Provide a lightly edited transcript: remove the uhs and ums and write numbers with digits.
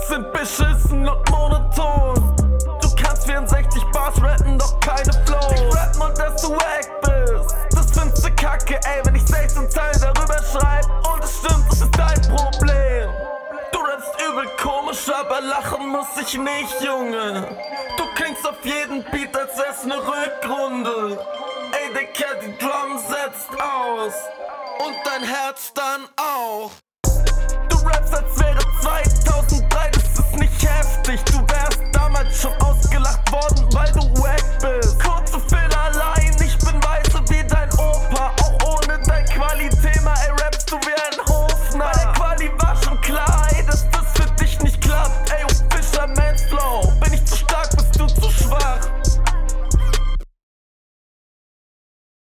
sind beschissen und monoton. Du kannst 64 Bars rappen, doch keine Flow. Ich rappen und dass du wack bist, das findest du kacke, ey, wenn ich 16 Zeilen darüber schreib. Und es stimmt, das ist dein Problem. Du rappst übel komisch, aber lachen muss ich nicht, Junge. Du klingst auf jeden Beat, als wär's ne Rückrunde. Ey, Dicker, die Drum setzt aus und dein Herz dann auch. Du rappst, als wäre 2000